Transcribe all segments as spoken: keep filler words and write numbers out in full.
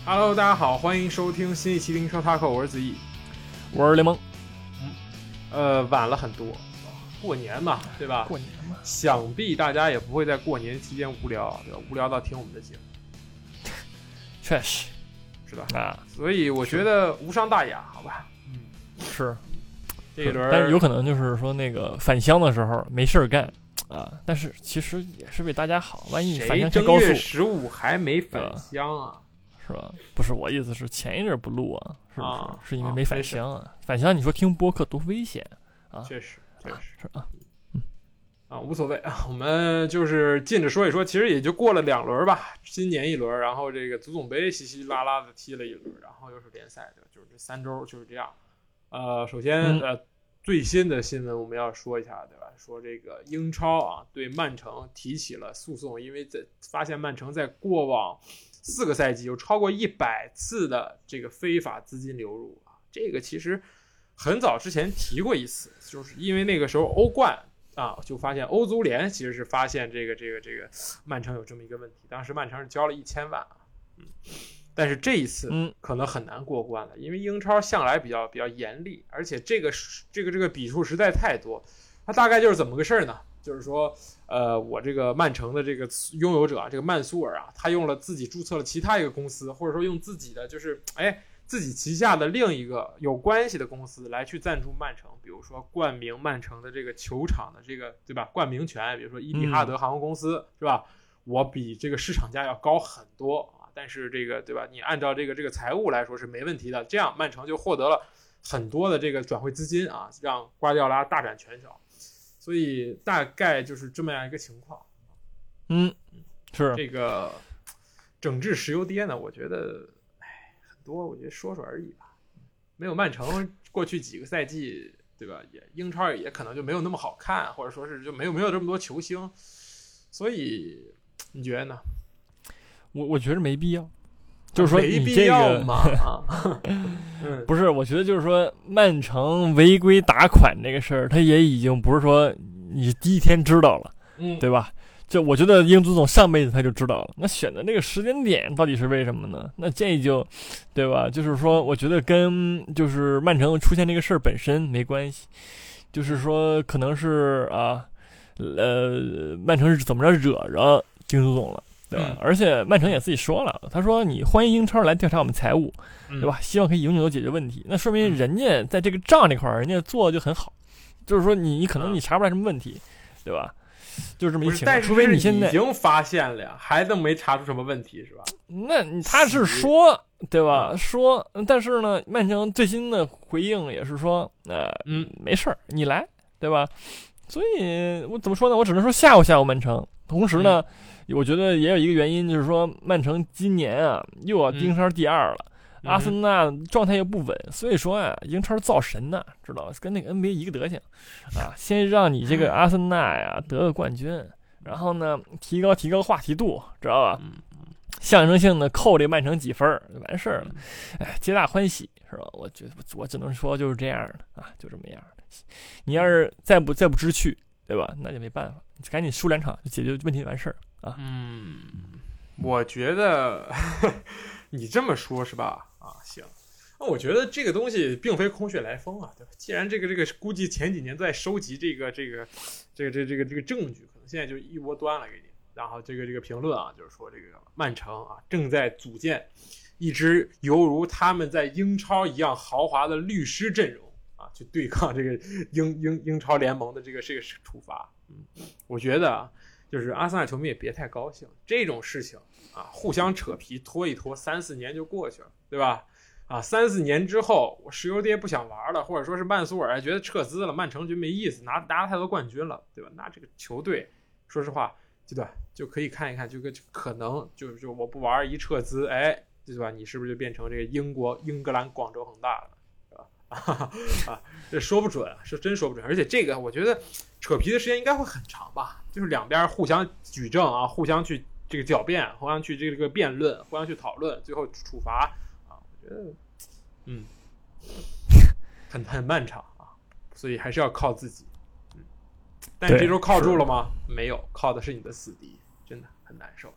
Hello， 大家好，欢迎收听新一期灵车 Taco， 我是子毅， 我是联盟。 嗯，呃，晚了很多，过年嘛，对吧？ 过年嘛， 想必大家也不会在过年期间无聊，对吧？无聊到听我们的节目， 确实是吧？ 啊， 所以我觉得无伤大雅，好吧？嗯， 是这一轮， 但是有可能就是说那个返乡的时候没事儿干啊，但是其实也是为大家好，万一你返乡开高速， 正月十五还没返乡啊？ 是吧？不是，我意思是前一阵不录啊，是不是？ 啊、 是因为没返乡啊？返乡你说听播客多危险啊！ 确实，确实是啊， 嗯啊，无所谓啊，我们就是近着说一说，其实也就过了两轮吧，新年一轮，然后这个足总杯稀稀拉拉的踢了一轮，然后又是联赛，对吧？就是这三周就是这样。呃，首先、嗯、呃，最新的新闻我们要说一下，对吧？说这个英超啊对曼城提起了诉讼，因为在发现曼城在过往四个赛季有超过一百次的这个非法资金流入啊，这个其实很早之前提过一次，就是因为那个时候欧冠啊，就发现欧足联其实是发现这个这个这个曼城有这么一个问题，当时曼城是交了一千万啊，嗯，但是这一次可能很难过关了，因为英超向来比较比较严厉，而且这个这个这个笔数实在太多，它大概就是怎么个事儿呢？就是说，呃，我这个曼城的这个拥有者啊，这个曼苏尔啊，他用了自己注册了其他一个公司，或者说用自己的就是哎自己旗下的另一个有关系的公司来去赞助曼城，比如说冠名曼城的这个球场的这个对吧冠名权，比如说伊蒂哈德航空公司、嗯、是吧？我比这个市场价要高很多啊，但是这个对吧？你按照这个这个财务来说是没问题的，这样曼城就获得了很多的这个转会资金啊，让瓜迪奥拉大展拳脚。所以大概就是这么样一个情况， 嗯，是这个整治石油跌呢，我觉得，哎，很多，我觉得说说而已吧。没有曼城过去几个赛季，对吧？也英超也可能就没有那么好看，或者说是就没有没有这么多球星，所以你觉得呢？ 我我觉得没必要。就是说你这个嘛， 不是，我觉得就是说曼城违规打款这个事儿，他也已经不是说你第一天知道了， 嗯， 对吧？就我觉得英足总上辈子他就知道了，那选择这个时间点到底是为什么呢？那这就，对吧？就是说，我觉得跟就是曼城出现这个事儿本身没关系，就是说可能是啊，呃，曼城是怎么着惹着英足总了。对吧、嗯？而且曼城也自己说了，他说你欢迎英超来调查我们财务，对吧？希望可以永久解决问题。那说明人家在这个账这块儿，人家做的就很好。就是说你你可能你查不出来什么问题，对吧？就是这么一情况。除非你现在已经发现了呀，还都没查出什么问题，是吧？ 那他是说，对吧？说，但是呢，曼城最新的回应也是说，呃，嗯，没事儿，你来，对吧？所以我怎么说呢？我只能说吓唬吓唬曼城。同时呢。嗯我觉得也有一个原因，就是说曼城今年啊又要英超第二了，嗯、阿森纳状态又不稳，所以说啊英超造神呐、啊，知道跟那个 N B A 一个德行啊，先让你这个阿森纳呀得个冠军，然后呢提高提高话题度，知道吧？象征性的扣这曼城几分就完事儿了，哎，皆大欢喜是吧？我觉得我只能说就是这样的啊，就这么样的。你要是再不再不知趣，对吧？那就没办法，赶紧输两场就解决问题完事儿。啊、 嗯，我觉得呵呵你这么说是吧？啊，行，那我觉得这个东西并非空穴来风啊，对吧？既然这个这个估计前几年在收集这个这个这个这个这个这个证据，可能现在就一窝端了给你。然后这个这个评论啊，就是说这个曼城啊正在组建一支犹如他们在英超一样豪华的律师阵容啊，去对抗这个英英英超联盟的这个这个处罚。嗯，我觉得啊。就是阿森纳球迷也别太高兴，这种事情啊，互相扯皮拖一拖，三四年就过去了，对吧？啊，三四年之后，我石油爹不想玩了，或者说是曼苏尔觉得撤资了，曼城就没意思，拿拿了太多冠军了，对吧？那这个球队，说实话，对吧？就可以看一看，就可能就就我不玩一撤资，哎，对吧？你是不是就变成这个英国英格兰广州恒大了？啊，这说不准，是真说不准。而且这个我觉得扯皮的时间应该会很长吧，就是两边互相举证啊，互相去这个狡辩，互相去这个辩论，互相去讨论，最后处罚啊。我觉得，嗯，很很漫长啊，所以还是要靠自己。嗯，但这周靠住了吗？没有，靠的是你的死敌，真的很难受啊。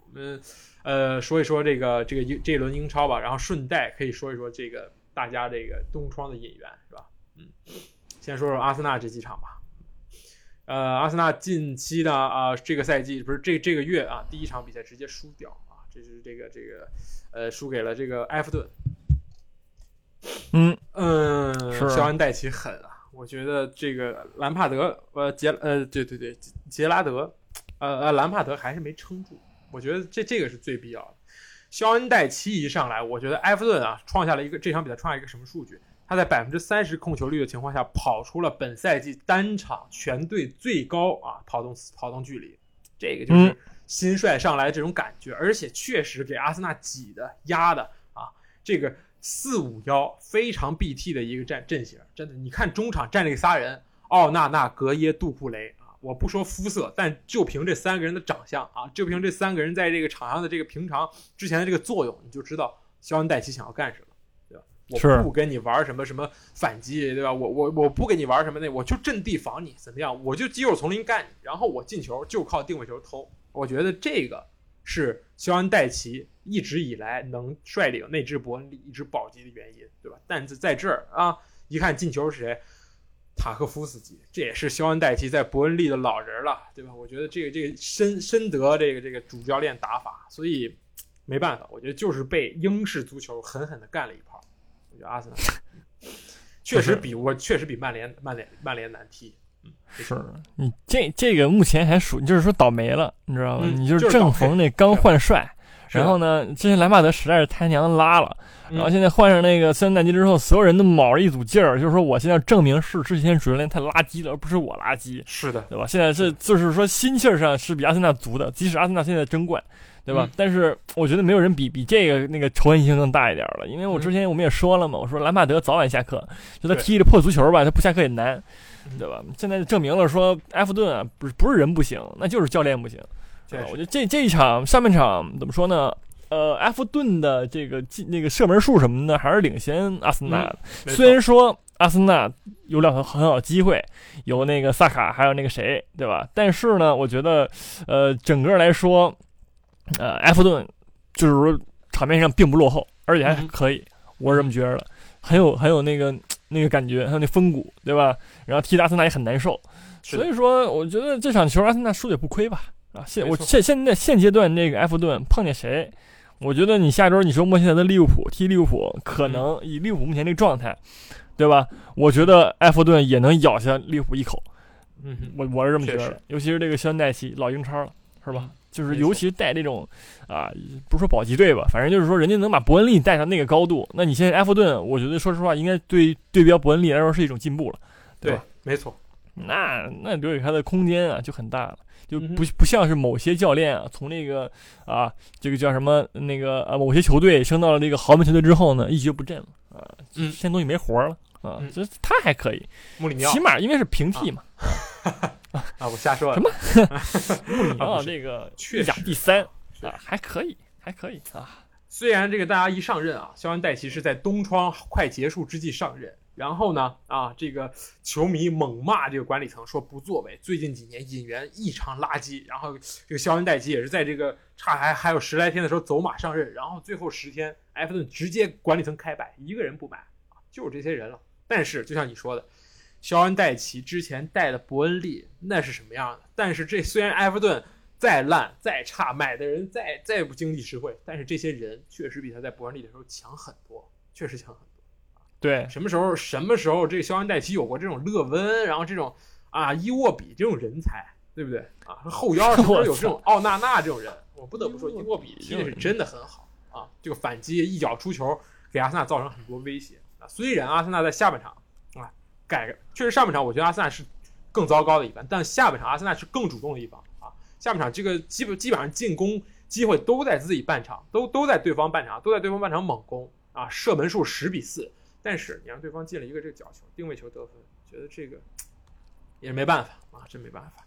我们呃说一说这个这个这一轮英超吧，然后顺带可以说一说这个大家这个东窗的引援是吧？嗯，先说说阿森纳这几场吧。呃，阿森纳近期呢啊、呃，这个赛季不是这这个月啊，第一场比赛直接输掉啊，这是这个这个呃输给了这个埃弗顿。 嗯嗯， 是肖恩戴奇狠啊！我觉得这个兰帕德呃杰呃对对对杰拉德呃呃兰帕德还是没撑住，我觉得这这个是最必要的。肖恩戴奇一上来，我觉得埃弗顿啊创下了一个这场比赛创下一个什么数据？他在百分之三十控球率的情况下，跑出了本赛季单场全队最高啊跑动跑动距离，这个就是新帅上来这种感觉，嗯、而且确实给阿森纳挤的压的啊，这个四五幺非常 B T 的一个战阵型，真的，你看中场站这仨人，奥纳纳、格耶、杜库雷啊，我不说肤色，但就凭这三个人的长相啊，就凭这三个人在这个场上的这个平常之前的这个作用，你就知道肖恩戴奇想要干什么。我不跟你玩什么什么反击，对吧？我我我不跟你玩什么那，我就阵地防你，怎么样？我就肌肉丛林干你，然后我进球就靠定位球偷。我觉得这个是肖恩戴奇一直以来能率领那支伯恩利一直保级的原因，对吧？但是在这儿啊，一看进球是谁？塔克夫斯基，这也是肖恩戴奇在伯恩利的老人了，对吧？我觉得这个这个深深得这个这个主教练打法，所以没办法，我觉得就是被英式足球狠狠的干了一炮。我觉得阿森纳确实比我确实比曼联曼联曼联难踢。嗯， 是你这这个目前还属就是说倒霉了，你知道吧？ 嗯、 你就是正逢那刚换帅， 就是、 然后呢，之前兰帕德实在是太娘拉了， 嗯、 然后现在换上那个肖恩戴奇之后，所有人都卯着一组劲儿，就是说我现在证明是之前主教练太垃圾了，而不是我垃圾。 是的， 对吧？现在是就是说心气儿上是比阿森纳足的，即使阿森纳现在争冠。对吧、嗯？但是我觉得没有人比比这个那个仇恨性更大一点了，因为我之前我们也说了嘛，我说兰帕德早晚下课，就他踢着破足球吧，他不下课也难，对吧？现在证明了说埃弗顿啊，不是不是人不行，那就是教练不行。对吧？我觉得这这一场上半场怎么说呢？呃，埃弗顿的这个那个射门数什么的还是领先阿森纳的， 嗯、 虽然说阿森纳有两个很好的机会，有那个萨卡还有那个谁，对吧？但是呢，我觉得呃整个来说。呃，埃弗顿就是说场面上并不落后，而且还可以，嗯、我是这么觉得的，很有很有那个那个感觉，还有那风骨，对吧？然后踢阿森纳也很难受，所以说我觉得这场球阿森纳输也不亏吧？啊，现我现现在现阶段这个埃弗顿碰见谁，我觉得你下周你说莫现在的利物浦踢利物浦，可能以利物浦目前这个状态，对吧？我觉得埃弗顿也能咬下利物浦一口， 嗯， 我我是这么觉得，尤其是这个肖恩戴奇老英超了，是吧？就是尤其带这种啊，不是说保级队吧，反正就是说人家能把伯恩利带到那个高度，那你现在埃弗顿，我觉得说实话，应该对对标伯恩利来说是一种进步了，对吧？ 对，没错。 那那留给他的空间啊就很大了，就不不像是某些教练啊，从那个啊这个叫什么那个啊某些球队升到了这个豪门球队之后呢，一蹶不振了啊， 嗯， 现在东西没活了啊， 嗯、 这他还可以， 穆里尼奥起码因为是平替嘛。 啊啊！我瞎说了什么？穆里尼奥这个意甲第三啊，还可以，还可以啊。 虽然这个大家一上任啊，肖恩戴奇是在冬窗快结束之际上任，然后呢啊，这个球迷猛骂这个管理层说不作为，最近几年引援异常垃圾，然后这个肖恩戴奇也是在这个差还还有十来天的时候走马上任，然后最后十天埃弗顿直接管理层开摆，一个人不买啊，就是这些人了。但是就像你说的。肖恩戴奇之前带的伯恩利那是什么样的？但是这虽然埃弗顿再烂再差，买的人再再不经济实惠，但是这些人确实比他在伯恩利的时候强很多，确实强很多。 对， 什么时候什么时候这个肖恩戴奇有过这种勒温，然后这种啊伊沃比这种人才，对不对啊？后腰是不是有这种奥纳纳这种人？我不得不说伊沃比踢的是真的很好啊，这个反击一脚出球给阿森纳造成很多威胁啊。虽然阿森纳在下半场。改确实上半场我觉得阿森纳是更糟糕的一方，但下半场阿森纳是更主动的一方啊。下半场这个基本基本上进攻机会都在自己半场，都都在对方半场，都在对方半场猛攻啊，射门数十比四，但是你让对方进了一个这个角球定位球得分，觉得这个也没办法啊，真没办法。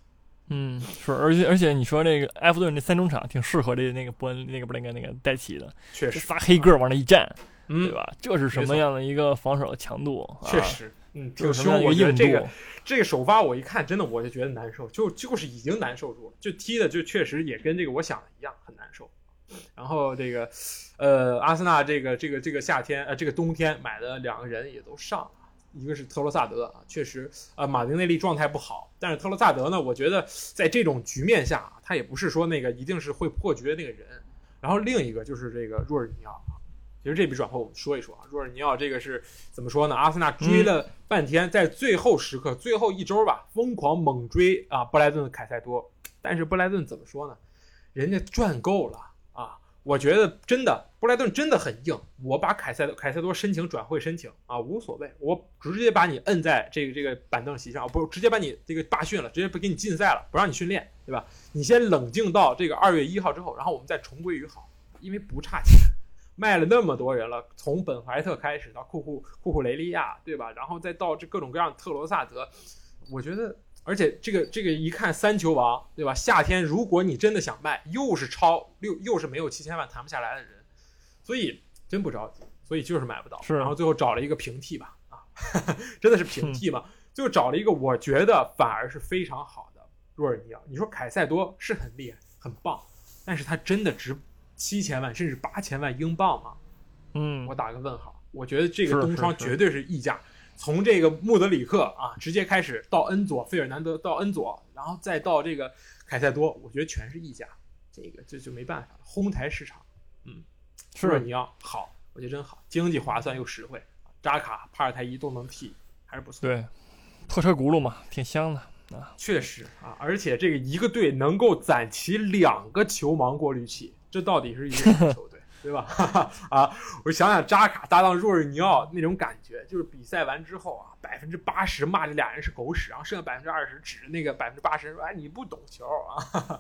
嗯，是，而且而且你说这个埃弗顿这三中场挺适合这那个伯恩那个不那个那个戴奇的， 确实仨黑个往那一站， 嗯， 对吧？这是什么样的一个防守强度？ 确实，啊、嗯，挺凶。 我觉得这个这个首发我一看，真的我就觉得难受，就就是已经难受住了，就踢的就确实也跟这个我想的一样很难受。然后这个，呃，阿森纳这个这个这个夏天呃这个冬天买的两个人也都上。一个是特罗萨德啊，确实啊、呃，马丁内利状态不好，但是特罗萨德呢，我觉得在这种局面下，他也不是说那个一定是会破局的那个人。然后另一个就是这个若尔尼奥，其实这笔转会我们说一说啊，若尔尼奥这个是怎么说呢？阿森纳追了半天，在最后时刻、最后一周吧，疯狂猛追啊布莱顿的凯塞多，但是布莱顿怎么说呢？人家赚够了啊。我觉得真的布莱顿真的很硬，我把凯塞凯塞多申请转会申请啊，无所谓，我直接把你摁在这个这个板凳席上，不直接把你这个罢训了，直接不给你禁赛了，不让你训练，对吧？你先冷静到这个二月一号之后，然后我们再重归于好，因为不差钱，卖了那么多人了，从本怀特开始到库库库库雷利亚，对吧？然后再到这各种各样的特罗萨德，我觉得。而且这个这个一看三球王，对吧？夏天如果你真的想卖，又是超六，又是没有七千万谈不下来的人，所以真不着急，所以就是买不到。然后最后找了一个平替吧，啊，真的是平替嘛？最后找了一个我觉得反而是非常好的若尔尼奥。你说凯塞多是很厉害很棒，但是他真的值七千万甚至八千万英镑吗？ 嗯， 我打个问号。我觉得这个东窗绝对是溢价。从这个穆德里克啊，直接开始到恩佐、费尔南德到恩佐，然后再到这个凯塞多，我觉得全是溢价，这个这就没办法了，哄抬市场。嗯， 是你要好，我觉得真好，经济划算又实惠，扎卡、帕尔泰伊都能替，还是不错。 对，破车轱辘嘛，挺香的啊。 确实啊，而且这个一个队能够攒齐两个球盲过滤器，这到底是一个什么球队？对吧？啊，我想想扎卡搭档若尔尼奥那种感觉，就是比赛完之后啊，百分之八十骂这俩人是狗屎，然后剩下百分之二十指着那个百分之八十说：“哎，你不懂球啊！”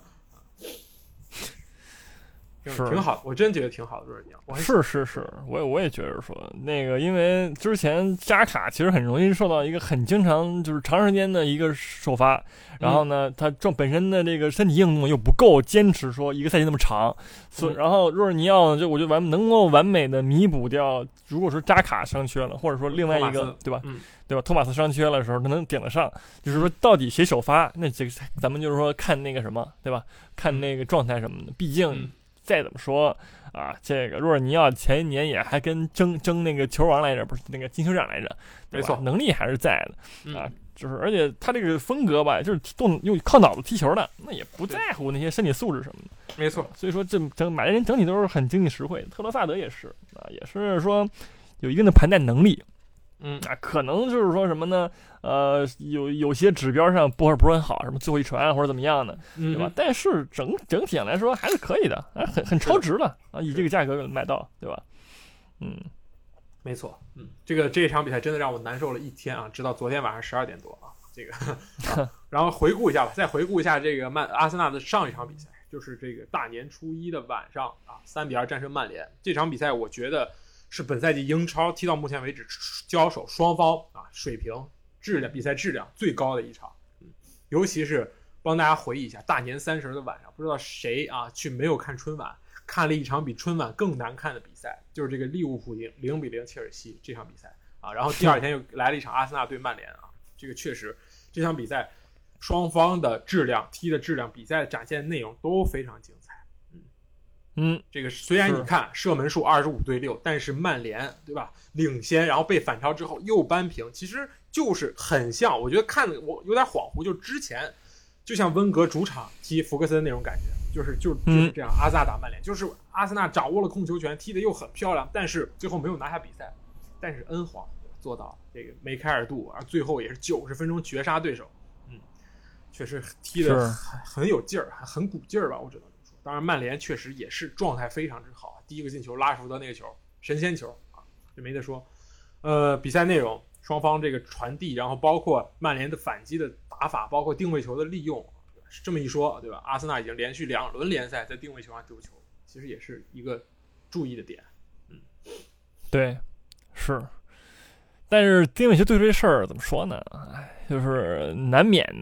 挺挺好，我真觉得挺好的，若尔尼奥。 是是是，我也我也觉得说那个，因为之前扎卡其实很容易受到一个很经常就是长时间的一个首发，然后呢，他正本身的这个身体硬度又不够坚持说一个赛季那么长，所以然后若尔尼奥就我觉得完能够完美的弥补掉，如果说扎卡伤缺了，或者说另外一个对吧， 嗯， 对吧？托马斯伤缺了的时候，他能顶得上，就是说到底谁首发，那这个咱们就是说看那个什么，对吧？看那个状态什么的，毕竟。 嗯再怎么说啊，这个若尔尼奥前一年也还跟争争那个球王来着，不是那个金球奖来着， 没错， 能力还是在的啊。 嗯、 就是而且他这个风格吧，就是动用靠脑子踢球的，那也不在乎那些身体素质什么的。 没错， 所以说这整买的人整体都是很经济实惠。特罗萨德也是啊，也是说有一定的盘带能力。 嗯啊，可能就是说什么呢？呃，有有些指标上不是不是很好，什么最后一传或者怎么样的， 嗯、 对吧？但是整整体上来说还是可以的，啊，很很超值了啊，以这个价格买到，对吧？嗯， 没错，嗯，这个这场比赛真的让我难受了一天啊，直到昨天晚上十二点多啊，这个、啊，然后回顾一下吧，再回顾一下这个曼阿森纳的上一场比赛，就是这个大年初一的晚上啊，三比二战胜曼联。这场比赛我觉得是本赛季英超踢到目前为止交手双方啊水平质量比赛质量最高的一场，嗯，尤其是帮大家回忆一下大年三十的晚上，不知道谁啊去没有看春晚，看了一场比春晚更难看的比赛，就是这个利物浦赢零比零切尔西这场比赛啊，然后第二天又来了一场阿森纳对曼联啊，这个确实这场比赛双方的质量、踢的质量、比赛展现的内容都非常精彩。 嗯， 这个虽然你看射门数二十五对六，但是曼联对吧领先，然后被反超之后又扳平，其实就是很像，我觉得看我有点恍惚，就之前就像温格主场踢福克森那种感觉，就是就就是这样，阿萨打曼联，就是阿森纳掌握了控球权，踢得又很漂亮，但是最后没有拿下比赛，但是恩皇做到了这个梅开二度，而最后也是九十分钟绝杀对手，嗯，确实踢得很很有劲儿，很鼓劲儿吧，我只能。当然，曼联确实也是状态非常之好。第一个进球，拉什福德那个球，神仙球啊，这没得说。呃，比赛内容，双方这个传递，然后包括曼联的反击的打法，包括定位球的利用，这么一说，对吧？阿森纳已经连续两轮联赛在定位球上丢球，其实也是一个注意的点。嗯， 对，是。但是定位球对这事儿怎么说呢？哎，就是难免的。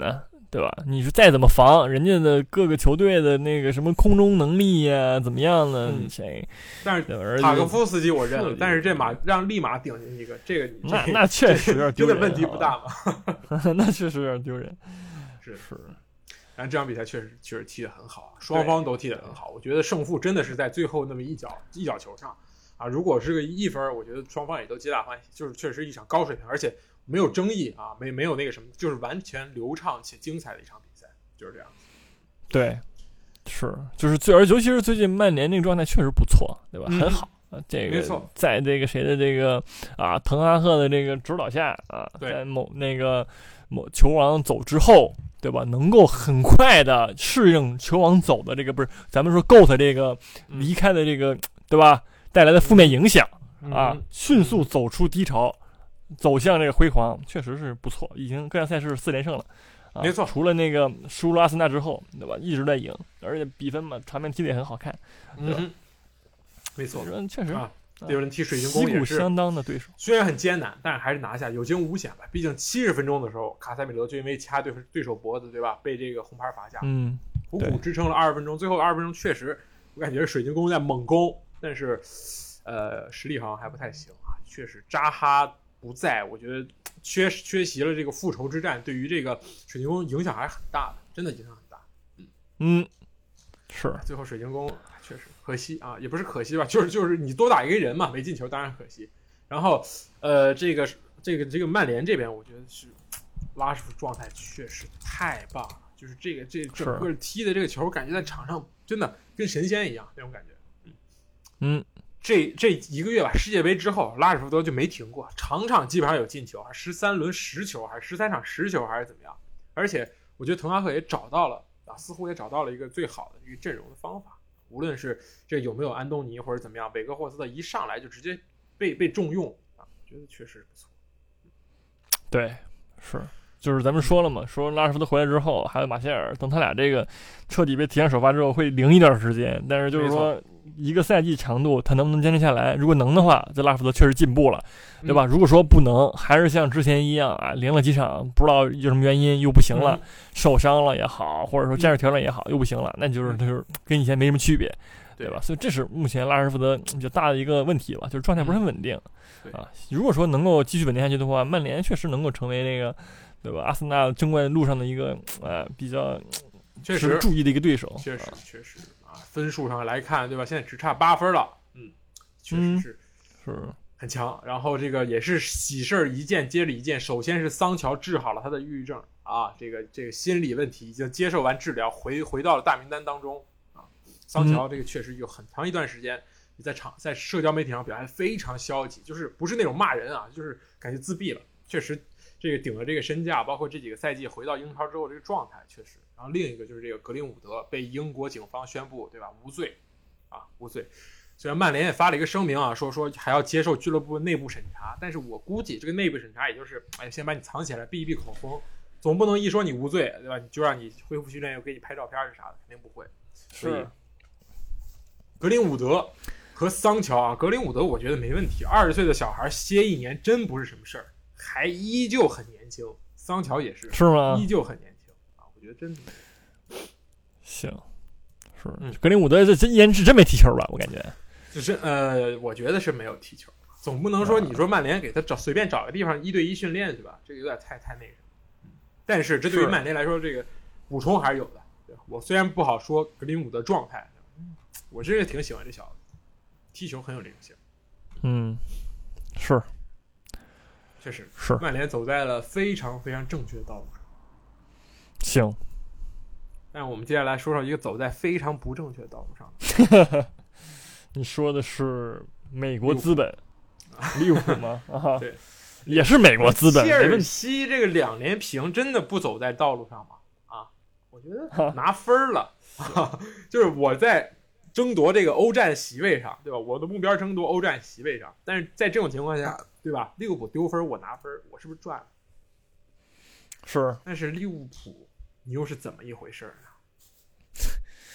对吧？你是再怎么防，人家的各个球队的那个什么空中能力呀、啊，怎么样呢？ 嗯、 谁？ 但是塔科夫斯基我认了，但是这马让利马顶进一个，这个你那那确实有点丢人， 真的问题不大嘛？ 那确实有点丢人。 是是。但这场比赛确实确实踢得很好，双方都踢得很好。我觉得胜负真的是在最后那么一脚一脚球上啊！如果是个一分，我觉得双方也都皆大欢喜，就是确实一场高水平，而且没有争议啊，没没有那个什么，就是完全流畅且精彩的一场比赛，就是这样。 对，是就是最而尤其是最近曼联那个状态确实不错，对吧？ 嗯、 很好。这个在这个谁的这个啊滕哈赫的这个指导下啊，在某那个某球王走之后。对吧？能够很快的适应球王走的这个不是，咱们说 G O A T 这个离开的这个，对吧？带来的负面影响啊，迅速走出低潮，走向这个辉煌，确实是不错。已经各项赛事四连胜了，啊、 没错。 除了那个输了阿森纳之后，对吧？一直在赢，而且比分嘛，场面踢得也很好看，对吧？ 嗯、没错， 确实。 啊对人踢水晶宫也是相当的对手， 虽然很艰难，但是还是拿下，有惊无险吧。毕竟七十分钟的时候，卡塞米罗就因为掐对对手脖子，对吧？被这个红牌罚下， 嗯， 苦苦支撑了二十分钟。最后二十分钟确实，我感觉水晶宫在猛攻，但是，呃，实力好像还不太行啊。确实，扎哈不在，我觉得缺缺席了这个复仇之战，对于这个水晶宫影响还是很大的，真的影响很大。嗯嗯，是。 最后水晶宫。确实可惜啊，也不是可惜吧，就是就是你多打一个人嘛，没进球当然可惜。然后呃，这个这个这个曼联这边，我觉得是拉什福德状态确实太棒了，就是这个这整个踢的这个球，感觉在场上真的跟神仙一样那种感觉。嗯嗯， 这这一个月吧，世界杯之后，拉什福德就没停过，场场基本上有进球，十三轮十球，还是十三场十球，还是怎么样？而且我觉得滕哈赫也找到了啊，似乎也找到了一个最好的一个阵容的方法。无论是这有没有安东尼或者怎么样，韦格霍斯特一上来就直接被被重用啊，我觉得确实不错。 对，是，就是咱们说了嘛，说拉什福德回来之后，还有马歇尔，等他俩这个彻底被提上首发之后，会零一段时间。但是就是说，一个赛季长度，他能不能坚持下来？如果能的话，这拉什福德确实进步了，对吧？ 嗯、 如果说不能，还是像之前一样啊，连了几场，不知道有什么原因又不行了， 嗯、 受伤了也好，或者说战术调整也好，又不行了，那就是就是跟以前没什么区别。对吧？所以这是目前拉什福德比较大的一个问题吧，就是状态不是很稳定、 嗯、 啊。如果说能够继续稳定下去的话，曼联确实能够成为那个，对吧？阿森纳争冠路上的一个呃比较确实注意的一个对手。 确实确实啊，分数上来看，对吧？现在只差八分了，嗯，确实是、 嗯、是很强。然后这个也是喜事一件接着一件，首先是桑乔治好了他的抑郁症啊，这个这个心理问题已经接受完治疗，回回到了大名单当中。桑乔这个确实有很长一段时间，你在场在社交媒体上表现非常消极，就是不是那种骂人啊，就是感觉自闭了。确实，这个顶了这个身价，包括这几个赛季回到英超之后这个状态确实。然后另一个就是这个格林伍德被英国警方宣布，对吧，无罪啊，无罪。虽然曼联也发了一个声明啊，说说还要接受俱乐部内部审查，但是我估计这个内部审查也就是，哎，先把你藏起来，闭一闭口风，总不能一说你无罪，对吧？你就让你恢复训练，又给你拍照片是啥的，肯定不会。 是。 格林伍德和桑乔啊，格林伍德我觉得没问题，二十岁的小孩歇一年真不是什么事儿，还依旧很年轻。桑乔也是， 是吗？ 依旧很年轻啊，我觉得真的行，是，嗯、格林伍德这这一年是真没踢球吧？我感觉， 就是呃，我觉得是没有踢球，总不能说你说曼联给他找随便找个地方一对一训练对吧？这个有点太太那什么。但是这对于曼联来说，这个补充还是有的。对吧？我虽然不好说格林伍德状态。我真是挺喜欢这小子，踢球很有灵性。 嗯，是， 确实是。 曼联走在了非常非常正确的道路上。 行， 但我们接下来说说一个走在非常不正确的道路上的。你说的是美国资本，利物浦吗？啊， 对， 也是美国资本。 切尔西这个两连平真的不走在道路上吗？啊，我觉得拿分了。就是我在争夺这个欧战席位上，对吧？我的目标争夺欧战席位上，但是在这种情况下，对吧？利物浦丢分，我拿分，我是不是赚了？ 是。 但是利物浦，你又是怎么一回事呢？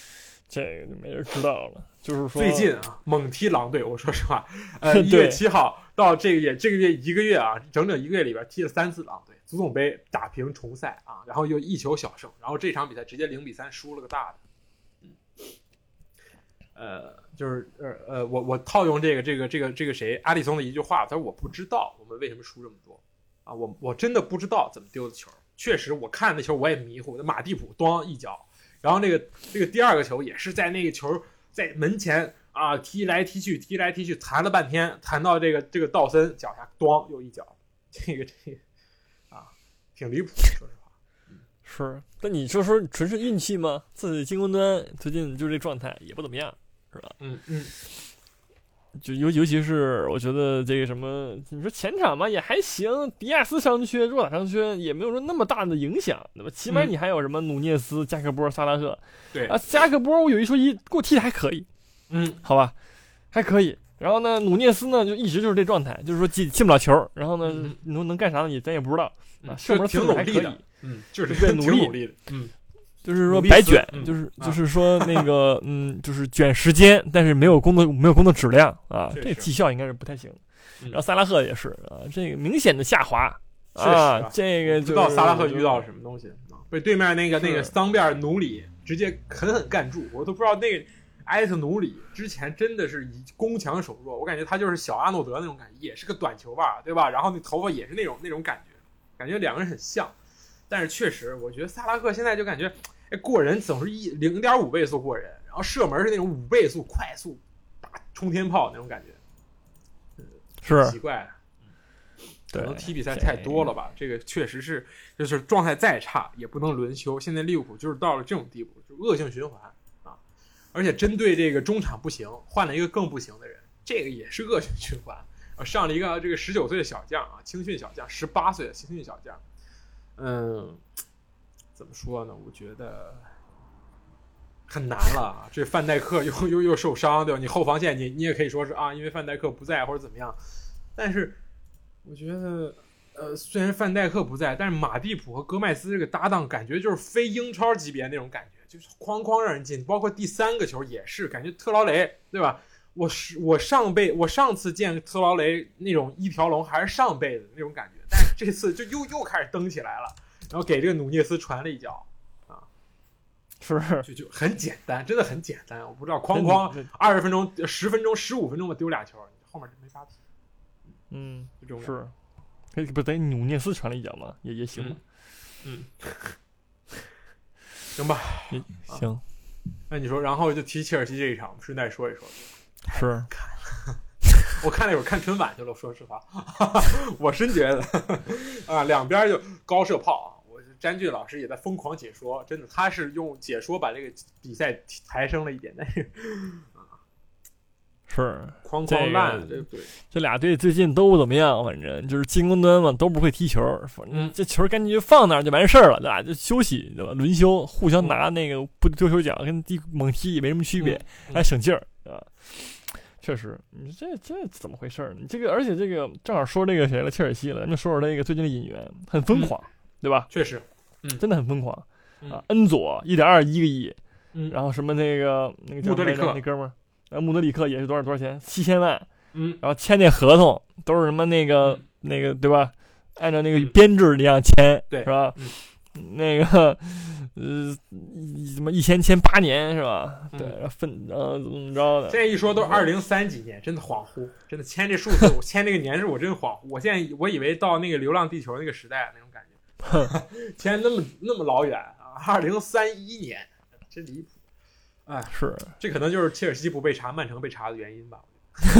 这个就没人知道了。就是说最近啊，猛踢狼队，我说实话，呃，一月七号到这个月这个月一个月啊，整整一个月里边踢了三次狼队，足总杯打平重赛啊，然后又一球小胜，然后这场比赛直接零比三输了个大的。嗯，呃，就是呃呃，我我套用这个这个这个这个谁阿里松的一句话，他说我不知道我们为什么输这么多啊，我我真的不知道怎么丢的球。确实，我看那球我也迷糊，马蒂普咣一脚，然后那个这个第二个球也是在那个球在门前啊踢来踢去，踢来踢去，弹了半天，弹到这个这个道森脚下，咣又一脚，这个这个啊挺离谱，说实话。 嗯、是，但你说说纯是运气吗？自己进攻端最近就这状态也不怎么样，是吧？ 嗯嗯。 就尤尤其是我觉得这个什么，你说前场嘛也还行，迪亚斯伤缺、若塔伤缺也没有说那么大的影响，对吧？起码你还有什么努涅斯、加克波、萨拉赫， 对啊，加克波我有一说一，给我踢的还可以， 嗯， 好吧，还可以。然后呢，努涅斯呢就一直就是这状态，就是说进进不了球，然后呢， 嗯、 能能干啥呢？也咱也不知道啊， 射门挺努力的，嗯，就是对挺努力的，嗯。 就是说白卷， 嗯、 就是就是说那个嗯，就是卷时间，但是没有工作没有工作质量啊，这绩效应该是不太行。 嗯、 然后萨拉赫也是啊，这个明显的下滑啊，啊这个、就是、 不知道萨拉赫遇到什么东西，被对面那个那个桑贝尔努里直接狠狠干住，我都不知道那个埃特努里之前真的是以攻强守弱，我感觉他就是小阿诺德那种感觉，也是个短球吧，对吧？然后那头发也是那种那种感觉，感觉两个人很像，但是确实我觉得萨拉赫现在就感觉。哎，过人总是一零点五倍速过人，然后射门是那种五倍速快速打冲天炮那种感觉， 是奇怪，可能踢比赛太多了吧？这个确实是，就是状态再差也不能轮休。现在利物浦就是到了这种地步，就恶性循环啊！而且针对这个中场不行，换了一个更不行的人，这个也是恶性循环。啊，上了一个这个十九岁的小将啊，青训小将，十八岁的青训小将，嗯。怎么说呢？我觉得很难了。这范戴克又又又受伤，对吧？你后防线你你也可以说是啊，因为范戴克不在或者怎么样。但是我觉得，呃，虽然范戴克不在，但是马蒂普和戈麦斯这个搭档，感觉就是非英超级别那种感觉，就是哐哐让人进。包括第三个球也是，感觉特劳雷，对吧？我是我上辈我上次见特劳雷那种一条龙还是上辈子那种感觉，但是这次就又又开始蹬起来了。然后给这个努涅斯传了一脚，啊， 是就就很简单，真的很简单。我不知道，哐哐二十分钟、十分钟、十五分钟吧，丢俩球，后面就没法踢。 嗯，这种是，哎，不等于努涅斯传了一脚吗？也也行吧。 嗯，嗯行吧， 也行、啊。 那你说，然后就踢切尔西这一场，顺带说一说。 是， 看，我看那会儿看春晚去了，说实话，我真觉得啊，两边就高射炮啊。詹俊老师也在疯狂解说，真的，他是用解说把这个比赛抬升了一点，但是啊， 是哐哐烂， 这个、对， 这俩队最近都不怎么样，反正就是进攻端嘛，都不会踢球，反正这球赶紧就放那儿就完事儿了，对吧？就休息，对吧？轮休，互相拿那个不丢球脚，跟踢猛踢也没什么区别， 嗯、 还省劲儿，对吧？确实，你这这怎么回事呢？你这个，而且这个正好说这个谁了，切尔西了，咱们说说这个最近的引援，很疯狂。嗯对吧？ 确实， 嗯，真的很疯狂、 嗯、 啊！恩佐一点二一个亿， 嗯， 然后什么那个那个穆德里克那哥们儿，呃，穆德里克也是多少多少钱？七千万， 嗯， 然后签那合同都是什么那个、 嗯、 那个对吧？按照那个编制那样签， 对、 嗯，是吧？ 嗯、 那个呃，什么一签签八年是吧？ 嗯、 对，分呃怎么着的？ 现在一说都是二零三几年，真的恍惚，真的签这数字，我签这个年数，我真恍惚。我现在我以为到那个《流浪地球》那个时代那种感觉。签那么那么老远啊，二零三一年，真离谱！哎， 是， 这可能就是切尔西不被查，曼城被查的原因吧？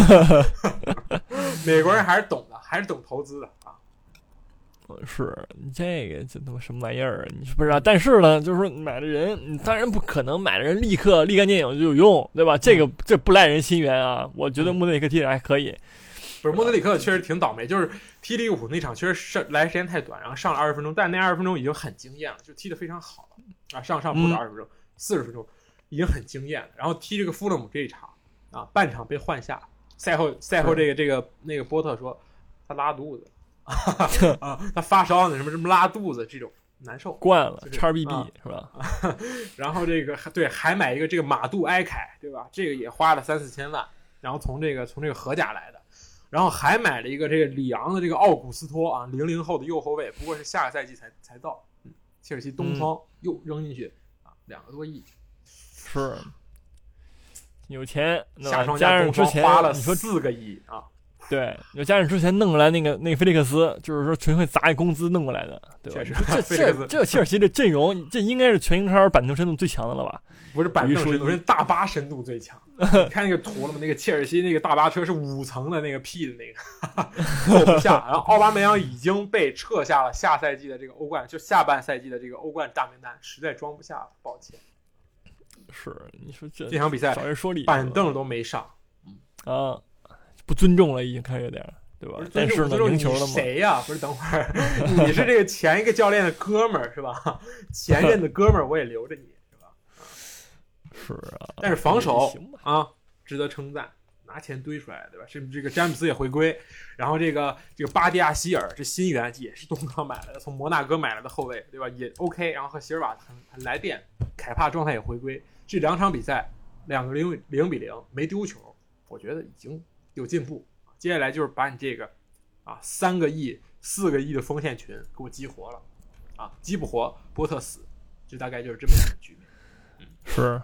美国人还是懂的，还是懂投资的啊。 是这个这他妈什么玩意儿啊？你不知道，但是呢，就是说买的人，你当然不可能买的人立刻立竿见影就有用，对吧？这个这不赖人心源啊！我觉得穆德里克踢的还可以。 不是穆德里克确实挺倒霉，就是踢利物浦那场确实是来时间太短，然后上了二十分钟，但那二十分钟已经很惊艳了，就踢得非常好了啊！上上不止二十分钟，四十分钟已经很惊艳了。然后踢这个富勒姆这一场啊，半场被换下，赛后赛后这个这个那个波特说他拉肚子啊，他发烧呢，什么什么拉肚子这种难受， 惯了， 就是叉 B B、 啊、 是吧？ 然后这个对，还买一个这个马杜埃凯，对吧？这个也花了三四千万，然后从这个从这个荷甲来的，然后还买了一个这个里昂的这个奥古斯托啊，零零后的右后卫，不过是下个赛季才才到，嗯，切尔西东窗又扔进去、嗯、啊，两个多亿， 是有钱， 下双加上之前花了四个亿啊。 对，又加上之前弄过来那个那个菲利克斯，就是说纯会砸工资弄过来的，对吧？这这这切尔西这阵容，这应该是全英超板凳深度最强的了吧？ 不是板凳深度，是大巴深度最强。你看那个图了吗？那个切尔西那个大巴车是五层的那个 P 的那个，坐不下。然后奥巴梅扬已经被撤下了下赛季的这个欧冠，就下半赛季的这个欧冠大名单，实在装不下了，抱歉。 是，你说这这场比赛少人说理， 板凳都没上， 啊。不尊重了，已经开始有点，对吧？但是呢，赢球了吗？ 谁呀、啊？不是，等会儿，你是这个前一个教练的哥们儿是吧？前任的哥们儿，我也留着你是吧？ 是啊。 但是防守啊，值得称赞，拿钱堆出来，对吧？甚至这个詹姆斯也回归，然后这个这个巴蒂亚希尔这新援也是东窗买来的，从摩纳哥买来的后卫，对吧？也 OK， 然后和席尔瓦很很来电，凯帕状态也回归，这两场比赛两个零零比零没丢球，我觉得已经有进步。接下来就是把你这个啊三个亿四个亿的锋线群给我激活了啊，激不活波特死，这大概就是这么样的局面。 嗯，是，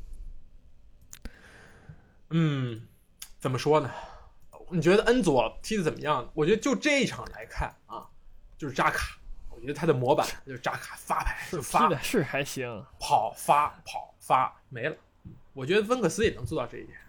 嗯，怎么说呢？你觉得恩佐踢的怎么样？我觉得就这一场来看啊，就是扎卡，我觉得他的模板就是扎卡发牌就发， 是是还行， 跑发跑发没了。我觉得温克斯也能做到这一点。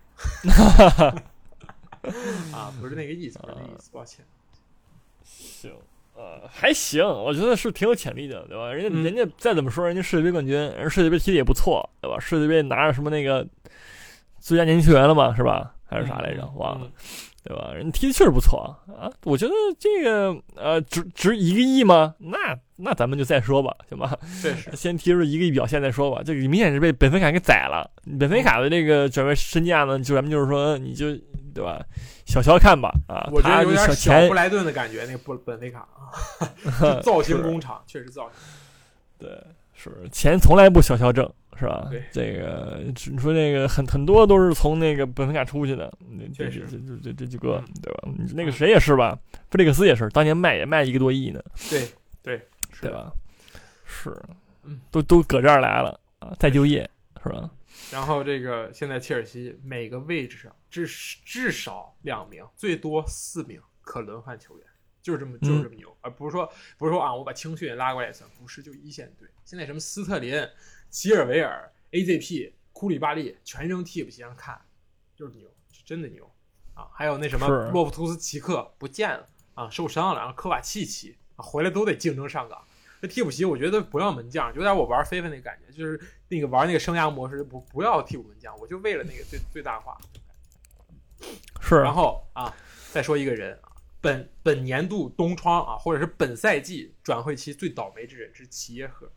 啊，不是那个意思，不是那个意思，抱歉。 行，呃，还行，我觉得是挺有潜力的，对吧？人家、嗯、人家再怎么说，人家世界杯冠军，人家世界杯踢的也不错，对吧？世界杯拿着什么那个最佳年轻球员了嘛，是吧？还是啥来着？忘了。嗯，对吧？人踢的确实不错啊！我觉得这个呃，值值一个亿吗？那那咱们就再说吧，行吧？ 确实， 先提出一个亿表现再说吧。这个明显是被本菲卡给宰了。本菲卡的这个转会身价呢，就咱们就是说，你就对吧？小瞧看吧啊！ 我觉得有点小布莱顿的感觉，那个本本菲卡啊，造型工厂确实造型。 对，是钱从来不小瞧挣。是吧？ 对， 这个你说那个很很多都是从那个本菲卡出去的， 确实， 这这这这几个，嗯、对吧？那个谁也是吧？弗里克斯也是，当年卖也卖一个多亿呢。 对对， 对吧？是，嗯，都都搁这儿来了啊，再就业是吧？ 然后这个现在切尔西每个位置上至至少两名，最多四名可轮换球员，就是这么就是这么牛，嗯、而不是说不是说啊，我把青训拉过来也算，不是，就一线队。现在什么斯特林、齐尔维尔、A Z P、库里巴利全扔替补席上看，就是牛，是真的牛啊！还有那什么洛夫图斯奇克不见了啊，受伤了，然后科瓦契奇、啊、回来都得竞争上岗。这替补席我觉得不要门将，有点我玩非分那感觉，就是那个玩那个生涯模式，不不要替补门将，我就为了那个最最大化。 是， 然后啊，再说一个人啊，本本年度冬窗啊，或者是本赛季转会期最倒霉之人是齐耶赫。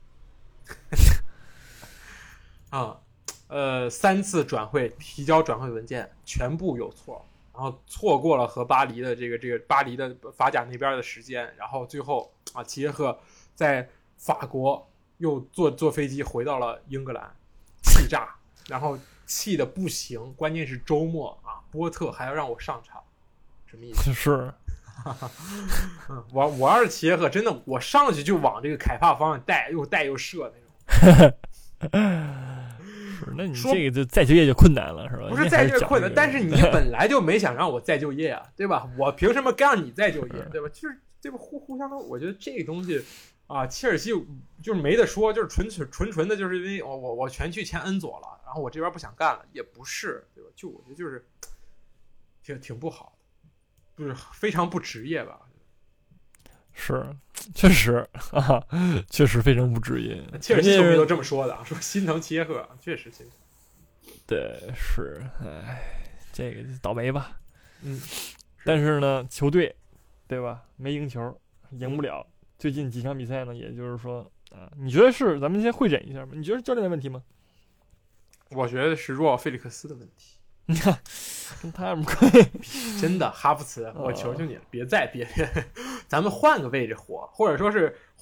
啊，呃，三次转会提交转会文件全部有错，然后错过了和巴黎的这个这个巴黎的法甲那边的时间，然后最后啊，齐耶赫在法国又坐坐飞机回到了英格兰，气炸，然后气的不行，关键是周末啊，波特还要让我上场，什么意思？ 是。 嗯、我我要是齐耶赫，真的我上去就往这个凯帕方向带，又带又射那种。 是，那你这个就再就业就困难了，是吧？ 不是再就业困难，但是你本来就没想让我再就业啊，对吧？我凭什么让你再就业，对吧？就是对吧？互互相都，我觉得这个东西啊，切尔西就是没得说，就是纯纯纯纯的，就是因为我我我全去签恩佐了，然后我这边不想干了，也不是，对吧？就我觉得就是挺挺不好的，就是非常不职业吧。 是，确实啊，确实非常不职业。 切尔西球迷都这么说的啊，说心疼齐耶赫，确实心疼。 对，是，哎，这个倒霉吧。 嗯， 但是呢，球队，对吧？没赢球，赢不了。最近几场比赛呢，也就是说啊，你觉得是？咱们先会诊一下吧。你觉得是教练的问题吗？ 我觉得是若奥费利克斯的问题。 你看，跟他有什么关系？ 真的，哈弗茨，我求求你了，别再别，咱们换个位置活，或者说是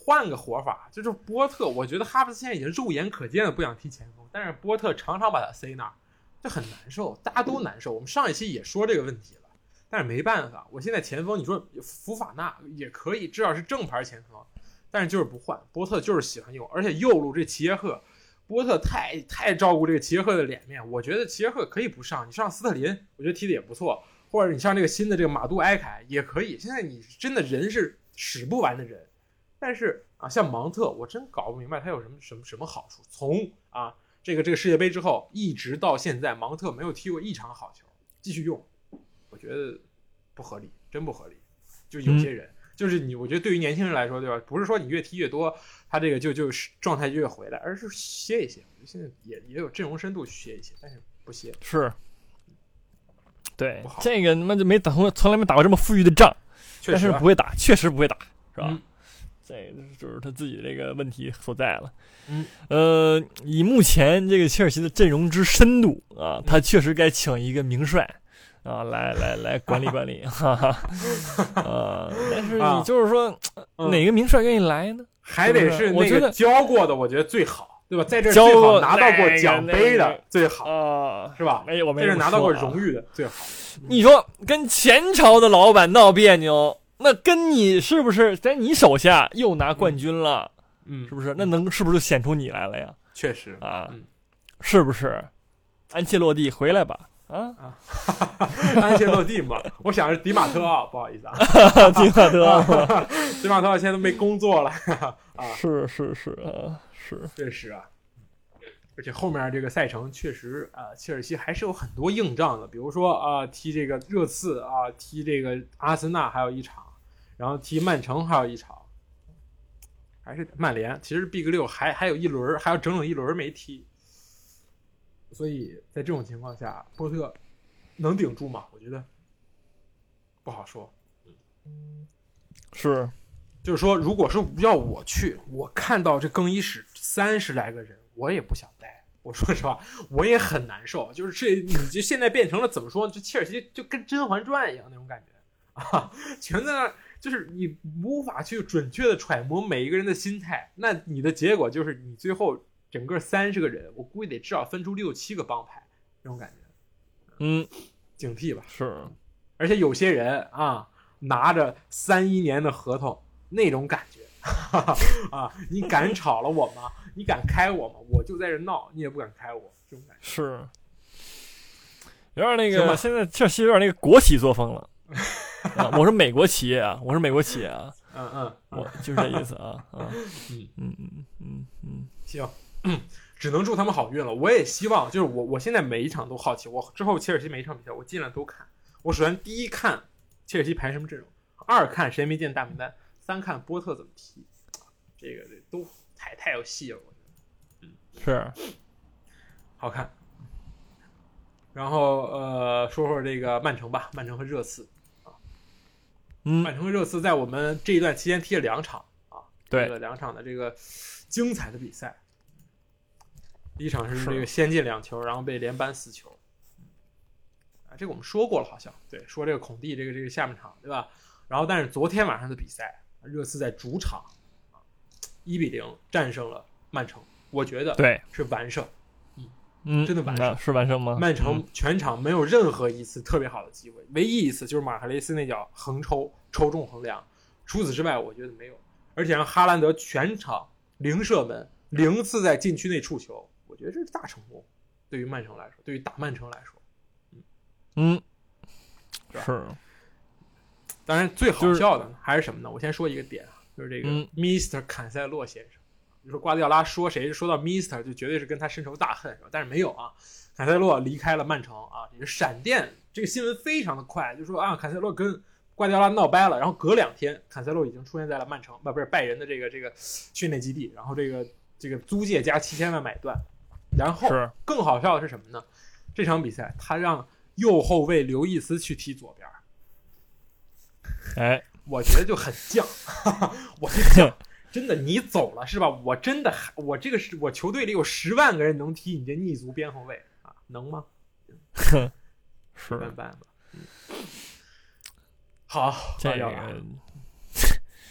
换个活法，就是波特，我觉得哈弗茨现在已经肉眼可见的不想踢前锋，但是波特常常把他塞那儿，这很难受，大家都难受。我们上一期也说这个问题了，但是没办法，我现在前锋你说福法纳也可以，至少是正牌前锋，但是就是不换，波特就是喜欢用，而且右路这齐耶赫，波特太太照顾这个齐耶赫的脸面，我觉得齐耶赫可以不上，你上斯特林，我觉得踢的也不错，或者你上这个新的这个马杜埃凯也可以。现在你真的人是使不完的人，但是啊，像芒特，我真搞不明白他有什么什么什么好处。从啊这个这个世界杯之后一直到现在，芒特没有踢过一场好球，继续用，我觉得不合理，真不合理。就有些人。嗯就是你，我觉得对于年轻人来说，对吧？不是说你越踢越多，他这个就就是状态就越回来，而是歇一歇。我觉得现在也也有阵容深度去歇一歇，但是不歇是。对，这个他妈就没打过，从来没打过这么富裕的仗， 确实、啊、 但是不会打，确实不会打，是吧？ 嗯、 这就是他自己这个问题所在了。 嗯， 呃，以目前这个切尔西的阵容之深度啊，他确实该请一个名帅。啊，来来来管理管理，哈哈，呃，但是你就是说、啊嗯、哪个名帅愿意来呢？ 还得是那个教过的，我觉得最好，对吧？在这最好拿到过奖杯的最好， 啊、那個， 是吧？ 没有，我没有在这拿到过荣誉的最好。 你说跟前朝的老板闹别扭，那跟你是不是在你手下又拿冠军了？ 嗯， 是不是？那能是不是显出你来了呀？ 确实啊、 嗯， 是不是？安切洛蒂回来吧。啊啊！安切洛蒂嘛，我想是迪马特奥，不好意思啊， 迪马特奥， 迪马特奥现在都没工作了啊！ 是是是啊，是确实啊，而且后面这个赛程确实啊，切尔西还是有很多硬仗的，比如说啊，踢这个热刺啊，踢这个阿森纳还有一场，然后踢曼城还有一场，还是曼联，其实 Big 六还还有一轮，还有整整一轮没踢。所以在这种情况下，波特能顶住吗？我觉得不好说。 是， 就是说，如果是要我去，我看到这更衣室三十来个人，我也不想待。我说实话，我也很难受。就是这，你就现在变成了怎么说？这切尔西就跟《甄嬛传》一样那种感觉啊，全在那儿，就是你无法去准确的揣摩每一个人的心态。那你的结果就是你最后。整个三十个人，我估计得至少分出六七个帮派，这种感觉， 嗯， 警惕吧。 是， 而且有些人啊，拿着三一年的合同，那种感觉，哈哈啊，你敢炒了我吗？你敢开我吗？我就在这闹，你也不敢开我，这种感觉是，有点那个，现在确实有点那个国企作风了。啊、我是美国企业啊，我是美国企业啊， 嗯嗯， 我就是这意思啊，啊， 嗯嗯嗯嗯嗯， 行。嗯，只能祝他们好运了。我也希望，就是我，我现在每一场都好奇。我之后切尔西每一场比赛，我尽量都看。我首先第一看切尔西排什么阵容，二看谁没进大名单，三看波特怎么踢。这个都太太有戏了，我觉得。嗯， 是好看。然后呃，说说这个曼城吧，曼城和热刺啊。 嗯， 曼城和热刺在我们这一段期间踢了两场啊， 对， 踢了两场的这个精彩的比赛。第一场是这个先进两球，然后被连扳四球，啊，这个我们说过了，好像对，说这个孔蒂这个这个下半场对吧？然后但是昨天晚上的比赛，热刺在主场啊一比零战胜了曼城，我觉得对是完胜， 嗯嗯， 真的完胜， 是完胜吗？ 曼城全场没有任何一次特别好的机会，唯一一次就是马赫雷斯那脚横抽抽中横梁，除此之外我觉得没有，而且让哈兰德全场零射门，零次在禁区内触球。我觉得这是大成功，对于曼城来说，对于打曼城来说，嗯嗯， 是是。 当然，最好笑的还是什么呢？我先说一个点啊，就是这个嗯 Mister 坎塞洛先生。你说瓜迪奥拉说谁说到 Mister 就绝对是跟他深仇大恨，是吧？但是没有啊，坎塞洛离开了曼城啊，这个闪电，这个新闻非常的快，就说啊，坎塞洛跟瓜迪奥拉闹掰了，然后隔两天，坎塞洛已经出现在了曼城，不不是拜仁的这个这个训练基地，然后这个这个租借加七千万买断。然后更好笑的是什么呢？这场比赛他让右后卫刘易斯去踢左边， 哎， 我觉得就很犟，我就犟，真的，你走了是吧？我真的，我这个是我球队里有十万个人能踢你这逆足边后卫啊，能吗？ 是没办法。嗯、好， 这个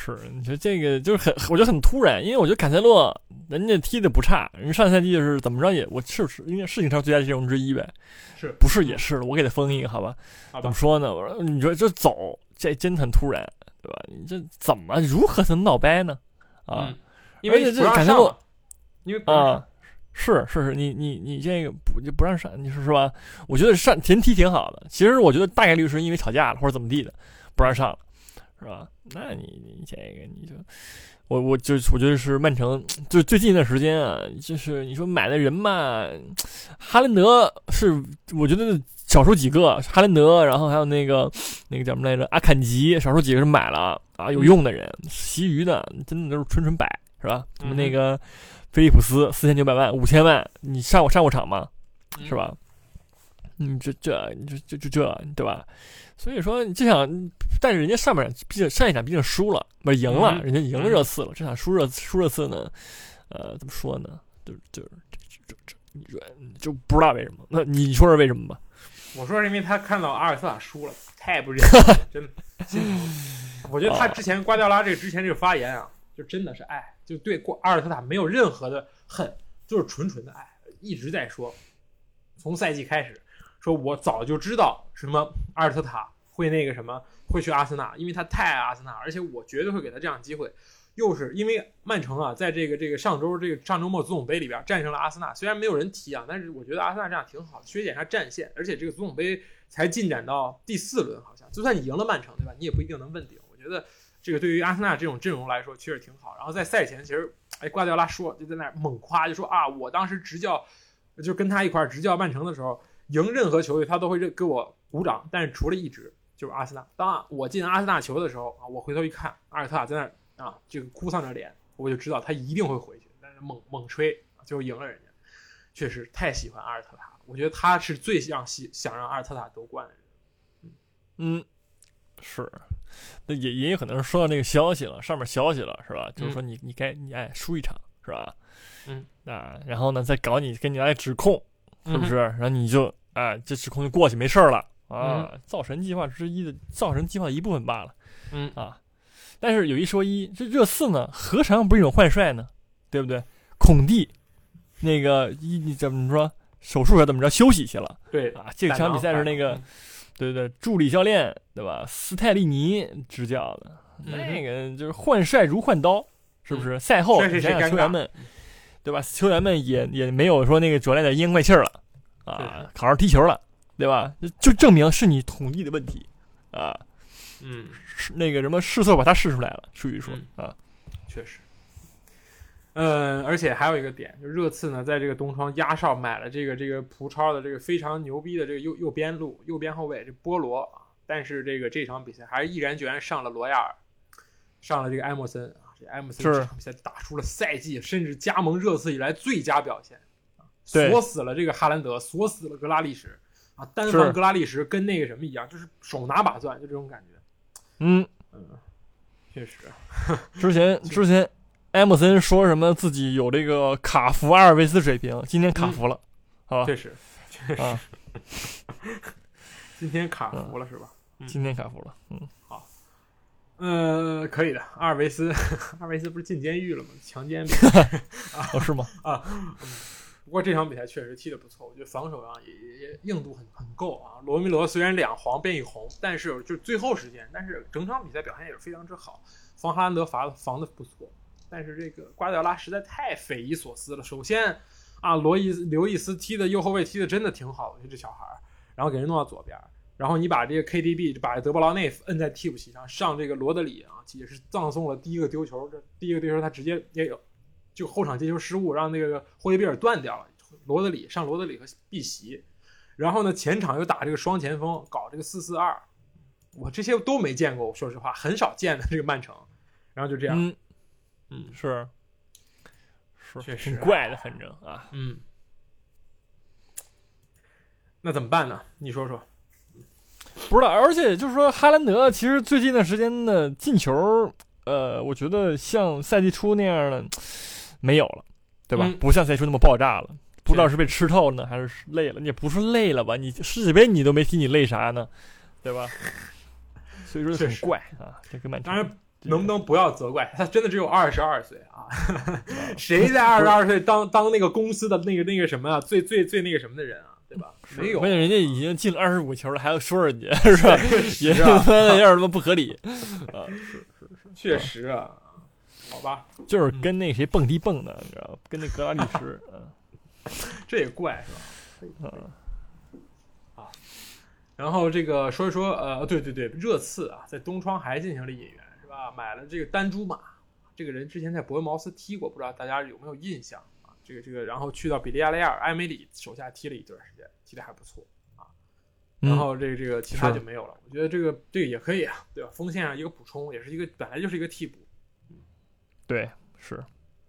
是，你说这个就是很，我觉得很突然，因为我觉得坎塞洛人家踢的不差，人上赛季就是怎么着也，我是不是应该是英超最佳阵容之一呗？ 是不是也是了？我给他封一个好吧？ 好吧怎么说呢？我说你说这走，这真很突然，对吧？你这怎么如何才能闹掰呢？啊， 嗯、因为这坎塞洛， 因为不让啊。是是是，你你你这个不就不让上，你说是吧？我觉得上前踢挺好的，其实我觉得大概率是因为吵架了或者怎么地的，不让上了，是吧？那你你这个你就，我我就我觉得是曼城，就最近一段时间啊，就是你说买的人嘛，哈兰德是我觉得少数几个，哈兰德，然后还有那个那个叫什么来着，阿坎吉，少数几个是买了啊有用的人，其余的真的都是纯纯摆，是吧？什么那个。菲利普斯四千九百万五千万，你上过上过场吗？是吧？嗯，这这这这这这对吧？所以说你这场，但是人家上面毕竟上一场毕竟输了，不是赢了，人家赢了热刺了。这场输热输热刺呢，呃，怎么说呢？就就这这你说就不知道为什么？那你说说为什么吧？ 我说是因为他看到阿尔特塔输了，太不忍心了，真的心疼。我觉得他之前瓜迪奥拉这个之前这个发言啊。就真的是爱，就对阿尔特塔没有任何的恨，就是纯纯的爱，一直在说，从赛季开始，说我早就知道什么阿尔特塔会那个什么会去阿森纳，因为他太爱阿森纳，而且我绝对会给他这样的机会。又是因为曼城啊，在这个这个上周这个上周末足总杯里边战胜了阿森纳，虽然没有人提啊，但是我觉得阿森纳这样挺好的，削减一下战线，而且这个足总杯才进展到第四轮，好像就算你赢了曼城，对吧？你也不一定能问鼎。我觉得。这个对于阿森纳这种阵容来说，确实挺好。然后在赛前，其实哎，瓜迪奥拉说就在那猛夸，就说啊，我当时执教，就跟他一块执教曼城的时候，赢任何球队他都会给我鼓掌，但是除了一支就是阿森纳。当我进阿森纳球的时候啊，我回头一看，阿尔特塔在那啊，这个哭丧着脸，我就知道他一定会回去，但是猛猛吹，最后赢了人家。确实太喜欢阿尔特塔，我觉得他是最想想让阿尔特塔夺冠的人。 嗯，是。那也也有可能是收到那个消息了，上面消息了是吧？就是说你你该你哎输一场是吧？ 嗯啊，然后呢再搞你跟你来指控，是不是？嗯、然后你就啊这指控就过去没事了啊，嗯、造神计划之一的造神计划的一部分罢了。 嗯啊，但是有一说一，这热刺呢何尝不是一种换帅呢？对不对？孔蒂那个一你怎么说手术要怎么着休息去了？ 对啊，这场比赛是那个。对对，助理教练对吧？斯泰利尼执教的，嗯、那个就是换帅如换刀，是不是？嗯、赛后你想想球员们，对吧？球员们也也没有说那个主教练的阴阳怪气儿了啊，好好踢球了，对吧？就证明是你统一的问题啊。 嗯， 那个什么试错把他试出来了，属于说、 嗯、 啊， 确实。嗯，而且还有一个点，就热刺呢，在这个东窗压哨买了这个这个葡超的这个非常牛逼的这个右右边路右边后卫这波罗啊，但是这个这场比赛还是毅然决然上了罗亚尔，上了这个埃默森啊，这埃默森这场比赛打出了赛季甚至加盟热刺以来最佳表现啊，锁死了这个哈兰德，锁死了格拉利什啊，单防格拉利什跟那个什么一样，就是手拿把攥，就这种感觉。 嗯嗯，确实， 之前之前。埃默森说什么自己有这个卡福阿尔维斯水平，今天卡福了，好吧？ 确实，确实， 啊、 今天卡福了、嗯、是吧？ 今天卡福了，嗯， 好，呃，可以的。阿尔维斯，阿尔维斯不是进监狱了吗？强奸啊？哦，是吗？ 啊、嗯，不过这场比赛确实踢得不错，我觉得防守上也也硬度很很够啊。罗梅罗虽然两黄变一红，但是就最后时间，但是整场比赛表现也是非常之好，防哈兰德防防的不错。但是这个瓜迪奥拉实在太匪夷所思了。首先啊，罗伊刘易斯踢的右后卫踢的真的挺好的，这小孩，然后给人弄到左边，然后你把这个 K D B 把德布劳内摁在替补席上，上这个罗德里啊，也是葬送了第一个丢球。这第一个丢球他直接也有就后场接球失误，让那个霍伊比尔断掉了。罗德里上罗德里和碧玺，然后呢前场又打这个双前锋，搞这个四四二，我这些都没见过，说实话很少见的这个曼城，然后就这样。 嗯嗯， 是，是， 确实挺怪的，反正啊， 嗯，那怎么办呢？你说说。 不知道，而且就是说，哈兰德其实最近的时间的进球，呃，我觉得像赛季初那样的没有了，对吧？ 嗯、 不像赛季初那么爆炸了，不知道是被吃透呢，还是累了。你也不是累了吧？你世界杯你都没踢，你累啥呢？对吧？所以说很怪啊，这个曼城。 当然。 能不能不要责怪他？真的只有二十二岁啊！谁在二十二岁当当那个公司的那个那个什么啊？最最最那个什么的人啊？对吧？没有， 关键人家已经进了二十五球了，还要说人家是吧？也是他妈有点他妈不合理啊！是是是， 确实啊。好吧， 就是跟那谁蹦迪蹦的，你知道吧？跟那格拉利什，嗯， 这也怪是吧？嗯，啊，然后这个说一说，呃，对对对，热刺啊，在东窗还进行了引援，是吧？买了这个丹朱马，这个人之前在伯恩茅斯踢过，不知道大家有没有印象啊？这个这个，然后去到比利亚雷亚尔埃梅里手下踢了一段时间，踢得还不错啊。然后这个这个其他就没有了，我觉得这个这个也可以啊，对吧？锋线上一个补充，也是一个本来就是一个替补。 对，是，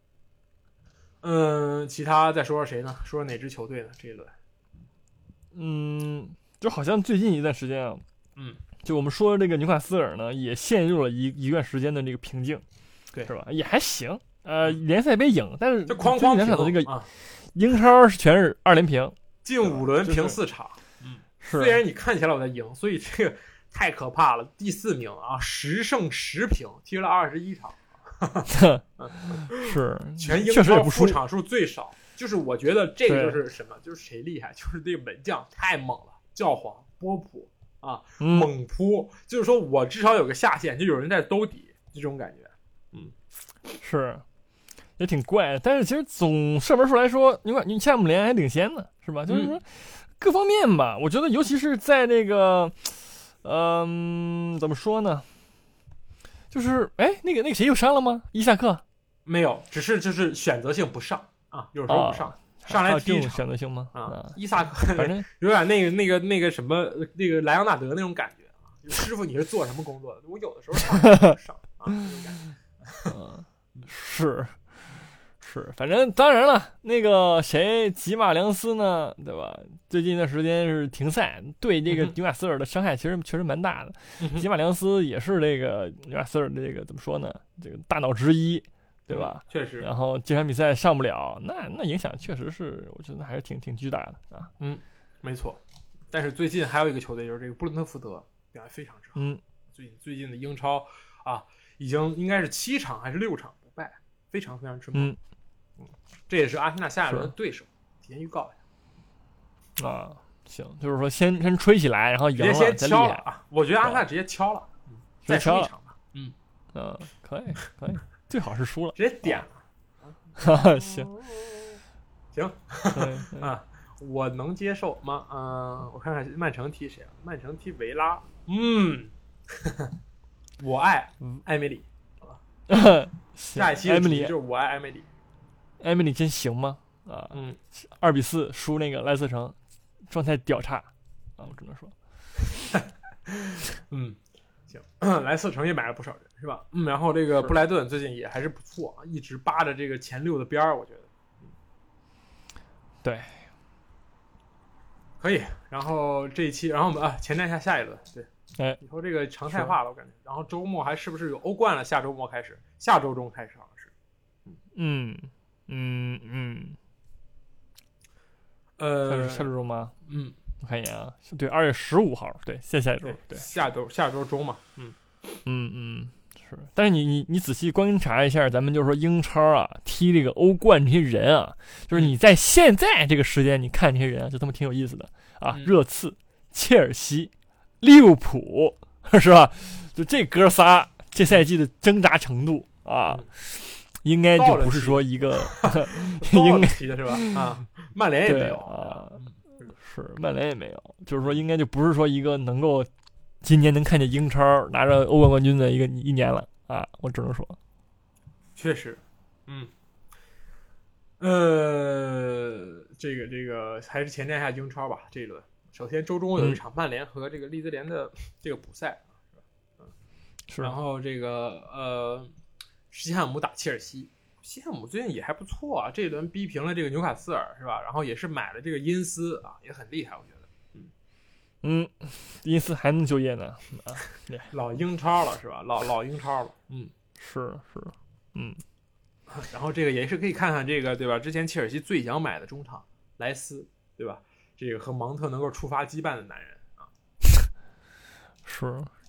嗯，其他再说说谁呢？说说哪支球队呢？这一轮， 嗯，就好像最近一段时间啊， 嗯， 就我们说这个纽卡斯尔呢，也陷入了一一段时间的这个瓶颈， 对， 是吧？也还行，呃，联赛杯赢，但是就哐哐两场的这个啊， 英超是全是二连平， 近五轮平四场， 嗯， 是。虽然你看起来我在赢，所以这个太可怕了，第四名啊，十胜十平，踢了二十一场。 是， 全英超出场数最少，就是我觉得这个就是什么，就是谁厉害，就是这个门将太猛了，教皇波普啊， 嗯、 猛扑，就是说我至少有个下限，就有人在兜底，这种感觉，嗯， 是，也挺怪，但是其实总射门数来说，你看你夏姆联还领先呢，是吧？就是说各方面吧，我觉得尤其是在这个，嗯、呃，怎么说呢？就是哎，那个那个谁又伤了吗？伊萨克没有，只是就是选择性不上啊，有时候不上，啊、上来踢一场选择性吗？ 啊，伊萨克反正有点那个那个那个什么那个莱昂纳德那种感觉啊。师傅，你是做什么工作的？我有的时候上上啊，那种感觉。 嗯，是是，反正当然了，那个谁吉马良斯呢，对吧？最近的时间是停赛，对这个纽卡斯尔的伤害其实确实蛮大的。 嗯、 吉马良斯也是这个纽卡斯尔的这个怎么说呢？这个大脑之一，对吧？ 嗯、确实。 然后这场比赛上不了，那那影响确实是，我觉得还是挺挺巨大的啊。 嗯，没错。但是最近还有一个球队，就是这个布伦特福德表现非常之好。 嗯， 最近最近的英超啊，已经应该是七场还是六场不败，非常非常之猛。 嗯。 嗯，这也是阿森纳下一轮的对手，提前预告一下啊。行，就是说先先吹起来，然后赢了先再敲了啊！我觉得阿森纳直接敲了，嗯、再输一场吧。嗯嗯，可以可以，最好是输了， 直接点了。 哈哈，行行啊，我能接受吗？嗯、呃，我看看曼城踢谁啊？曼城踢维拉。嗯，我爱艾梅里。下一期的主题就是我爱艾梅里。 艾梅里真行吗？啊， 嗯， 二比四输那个莱斯特城，状态屌差啊！我只能说， 嗯，行，莱斯特城也买了不少人，是吧？嗯，然后这个布莱顿最近也还是不错啊，一直扒着这个前六的边儿，我觉得，嗯， 对， 可以。然后这一期，然后我们啊，前瞻一下下一轮，对， 哎， 以后这个常态化了，我感觉。然后周末还是不是有欧冠了？下周末开始，下周中开始好像是， 嗯嗯嗯。 呃， 下周中吗？ 嗯， 我看一眼啊，对，二月十五号，对，下下周，对， 下周下周中嘛， 嗯嗯嗯，是。但是你你你仔细观察一下，咱们就是说英超啊，踢这个欧冠这些人啊，就是你在现在这个时间，你看这些人啊，就他妈挺有意思的啊， 嗯、 热刺、切尔西、利物浦，是吧？就这哥仨这赛季的挣扎程度啊。嗯，应该就不是说一个，应该提的是吧？啊，曼联也没有啊，是曼联也没有，就是说应该就不是说一个能够今年能看见英超拿着欧冠冠军的一个一年了啊，我只能说， 确实，嗯，呃，这个这个还是前瞻一下英超吧，这一轮，首先周中有一场曼联和这个利兹联的这个补赛，是吧？嗯， 是， 然后这个呃。西汉姆打切尔西，西汉姆最近也还不错啊，这一轮逼平了这个纽卡斯尔，是吧？然后也是买了这个因斯啊，也很厉害，我觉得。嗯嗯，因斯还能就业呢啊， 老英超了是吧？老老英超了，嗯， 是是，嗯。 然后这个也是可以看看这个对吧？之前切尔西最想买的中场莱斯，对吧？这个和芒特能够触发羁绊的男人啊， 是。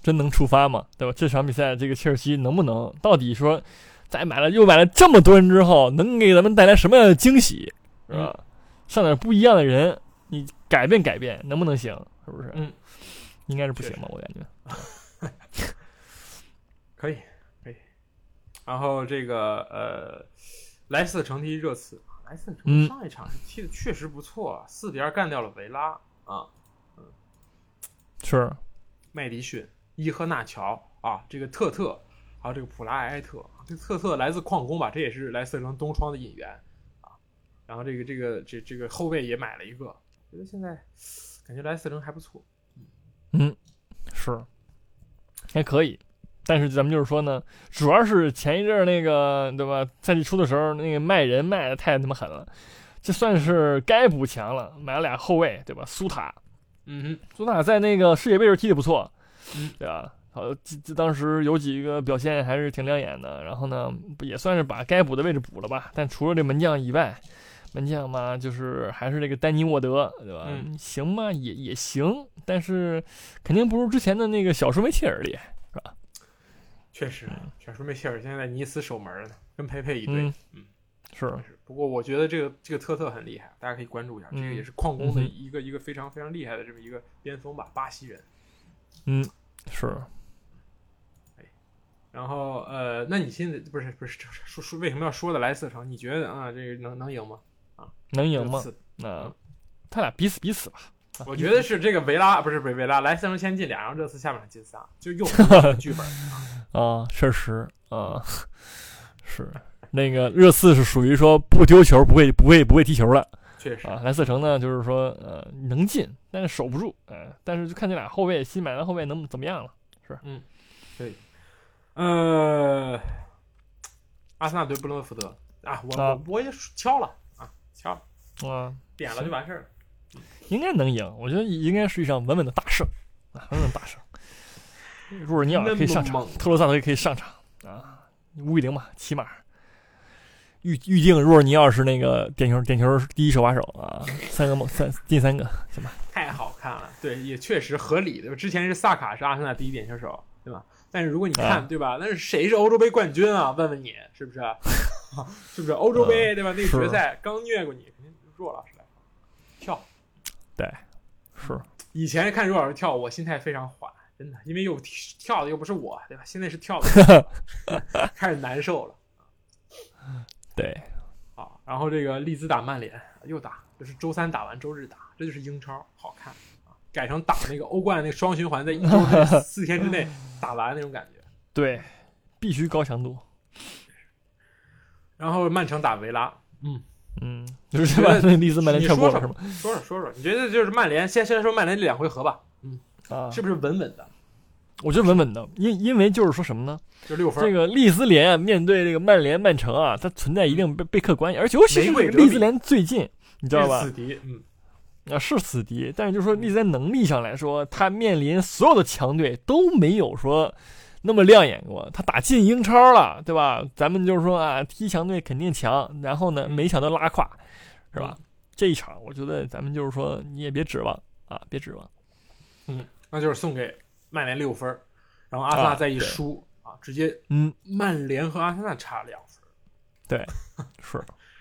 真能触发吗？对吧？这场比赛这个切尔西能不能到底说，在买了又买了这么多人之后，能给咱们带来什么样的惊喜，是吧？嗯、上点不一样的人，你改变改变，能不能行？是不是？ 嗯， 应该是不行吧，我感觉。 可以，可以。然后这个呃，莱斯特城踢热刺，莱斯特城上一场是踢的确实不错，四比二干掉了维拉啊。嗯， 是。 麦迪逊、伊赫纳乔啊，这个特特，还有这个普拉埃特，这个特特来自矿工吧，这也是莱斯特城东窗的引援啊。然后这个这个这这个后卫也买了一个，觉得现在感觉莱斯特城还不错。 嗯，是，还可以。但是咱们就是说呢，主要是前一阵那个对吧，赛季初的时候那个卖人卖的太他妈狠了，这算是该补强了，买了俩后卫对吧？苏塔， 嗯哼， 苏塔在那个世界杯时踢的不错， 嗯， 对吧？好，这当时有几个表现还是挺亮眼的，然后呢也算是把该补的位置补了吧。但除了这门将以外，门将嘛就是还是这个丹尼沃德对吧？ 嗯、 行吗？也也行，但是肯定不如之前的那个小舒梅切尔厉害，是吧？ 确实，小舒梅切尔现在尼斯守门呢，跟佩佩一队。 嗯， 嗯是。 不过我觉得这个这个特特很厉害，大家可以关注一下。 嗯、 这个也是矿工的一个、嗯、一个非常非常厉害的这么一个边锋吧，巴西人。 嗯，是。 哎，然后呃，那你现在不是不是说说为什么要说的莱斯特城？你觉得啊，这个能能赢吗？啊， 能赢吗？那他俩彼此彼此吧。 我觉得是这个维拉不是不是维拉，莱斯特城先进俩，然后热刺下面进仨，就又是剧本啊，确实啊，是那个热刺是属于说不丢球不会不会不会踢球的， 确实啊，莱斯特城呢就是说呃能进，但是守不住，呃，但是就看这俩后卫新买的后卫能怎么样了，是嗯，可以，呃，阿森纳对布伦特福德啊，我、啊、我也敲了啊，敲了啊， 点了就完事儿了。 应该能赢，我觉得应该是一场稳稳的大胜啊，稳稳大胜。入尔尼奥可以上场，特罗萨德也可以上场啊，五比零嘛，起码预预定入尔尼奥是那个点球点球第一手把手啊，三个梦三进三个，行吧？ 太好看了，对，也确实合理的。之前是萨卡是阿森纳第一点球手，对吧？但是如果你看，啊、对吧？那是谁是欧洲杯冠军啊？问问你是不是？是不是欧洲杯、啊、对吧？那个决赛刚虐过你，肯定若老师来跳。 对，是以前看若老师跳，我心态非常缓，真的，因为又跳的又不是我，对吧？现在是跳的，开始难受了。 对， 好，然后这个利兹打曼联又打，就是周三打完周日打，这就是英超，好看啊！改成打那个欧冠那个双循环，在一周之内四天之内打完那种感觉。 对，必须高强度。 然后曼城打维拉，嗯。 嗯，就是把那利兹曼联跳过了是吗？ 说说说说，你觉得就是曼联先先说曼联这两回合吧，嗯啊， 是不是稳稳的？ 我觉得稳稳的，因因为就是说什么呢？ 就六分。 这个利兹联啊，面对这个曼联、曼城啊，它存在一定备备课关系，而且尤其是利兹联最近，你知道吧？ 死敌，嗯， 啊是死敌，但是就是说利兹联能力上来说，他面临所有的强队都没有说那么亮眼过，他打进英超了，对吧？咱们就是说啊，踢强队肯定强，然后呢，每一场都拉胯，是吧？嗯、这一场，我觉得咱们就是说，你也别指望啊，别指望。 嗯，那就是送给曼联六分，然后阿森纳再一输 啊, 啊，直接嗯，曼联和阿森纳差两分。 对，是。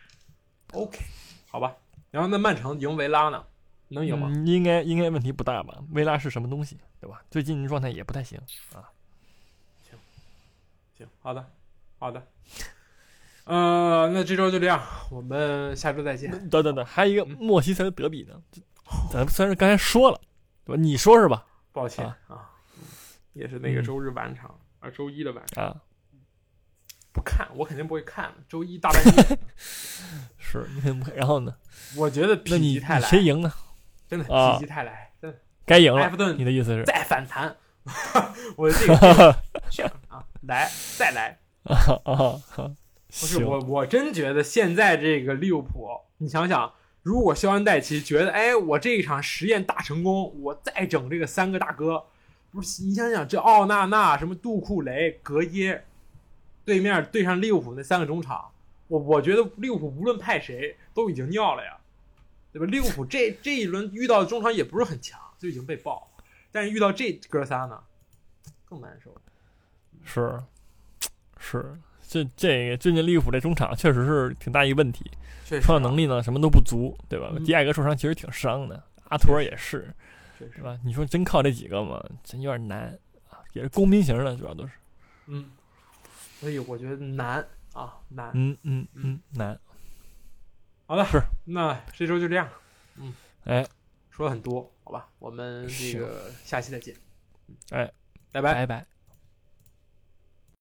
OK， 好吧。然后那曼城赢维拉呢？能赢吗？ 嗯、应该应该问题不大吧？维拉是什么东西，对吧？最近状态也不太行啊。 行，好的，好的，呃，那这周就这样，我们下周再见。 等等等，还有一个莫西塞德比呢，咱虽然是刚才说了，对吧？你说是吧？ 抱歉啊，啊也是那个周日晚场，啊、嗯，周一的晚上啊， 不看，我肯定不会看。周一大半夜， 是你肯定不看。然后呢？ 我觉得否极泰来， 谁赢呢？ 真的否极泰来，真的该赢了。 埃弗顿， 你的意思是再反弹？我这个这啊，来再来啊啊！ 不是我，我真觉得现在这个利物浦，你想想，如果肖恩戴奇觉得，哎，我这一场实验大成功，我再整这个三个大哥，不是？你想想，这奥纳纳、什么杜库雷、格耶，对面对上利物浦那三个中场，我我觉得利物浦无论派谁都已经尿了呀，对吧？利物浦这这一轮遇到的中场也不是很强，就已经被爆了。但是遇到这哥仨呢， 更难受。 是是，这这个最近利物浦这中场确实是挺大一个问题，创造能力呢什么都不足，对吧？ 嗯、 迪亚哥受伤其实挺伤的，阿图尔也是， 是吧？你说真靠这几个嘛，真有点难啊，也是公民型的，主要都是。 嗯，所以我觉得难啊，难。 嗯嗯嗯，难。 好了， 是， 那这周就这样。嗯， 哎， 说了很多，好吧，我们这个下期再见。 哎， 拜拜， 拜拜。